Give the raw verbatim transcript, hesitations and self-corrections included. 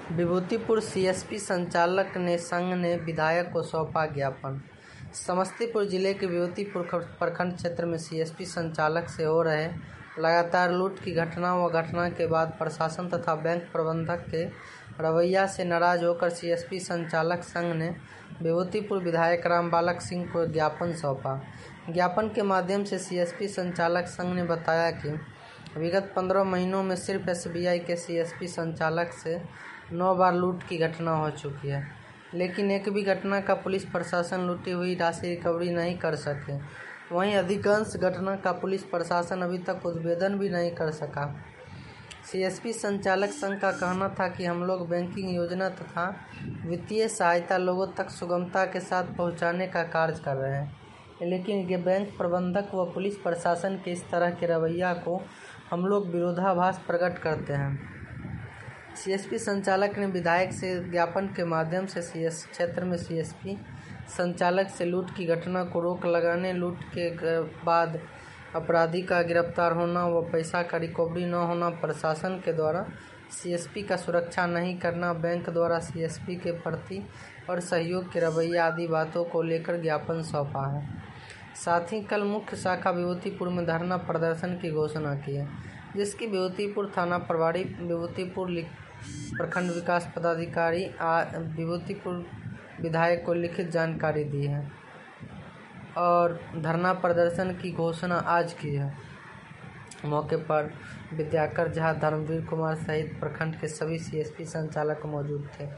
Vibhutipur CSP संचालक ने संघ ने विधायक को सौंपा ज्ञापन। समस्तीपुर जिले के विभूतिपुर प्रखंड क्षेत्र में सीएसपी संचालक से हो रहे लगातार लूट की घटना व घटना के बाद प्रशासन तथा बैंक प्रबंधक के रवैया से नाराज होकर सीएसपी संचालक संघ ने विभूतिपुर विधायक रामबालक सिंह को ज्ञापन सौंपा। ज्ञापन के माध्यम से सीएसपी संचालक संघ ने बताया कि विगत पंद्रह महीनों में सिर्फ एसबीआई के सीएसपी संचालक से नौ बार लूट की घटना हो चुकी है, लेकिन एक भी घटना का पुलिस प्रशासन लूटी हुई राशि रिकवरी नहीं कर सके। वहीं अधिकांश घटना का पुलिस प्रशासन अभी तक उद्भेदन भी नहीं कर सका। सीएसपी संचालक संघ का कहना था कि हम लोग बैंकिंग योजना तथा वित्तीय सहायता लोगों तक सुगमता के साथ पहुंचाने का कार्य कर रहे हैं, लेकिन ये बैंक प्रबंधक व पुलिस प्रशासन के इस तरह के रवैया को हम लोग विरोधाभास प्रकट करते हैं। सीएसपी संचालक ने विधायक से ज्ञापन के माध्यम से सीएस क्षेत्र में सीएसपी संचालक से लूट की घटना को रोक लगाने, लूट के बाद अपराधी का गिरफ्तार होना व पैसा का रिकवरी न होना, प्रशासन के द्वारा सीएसपी का सुरक्षा नहीं करना, बैंक द्वारा सीएसपी के प्रति और सहयोग के रवैया आदि बातों को लेकर ज्ञापन सौंपा है। साथ ही कल मुख्य शाखा विभूतिपुर में धरना प्रदर्शन की घोषणा की है, जिसकी विभूतिपुर थाना प्रभारी, विभूतिपुर प्रखंड विकास पदाधिकारी विभूतिपुर विधायक को लिखित जानकारी दी है और धरना प्रदर्शन की घोषणा आज की है। मौके पर विद्याकर झा, धर्मवीर कुमार सहित प्रखंड के सभी सीएसपी संचालक मौजूद थे।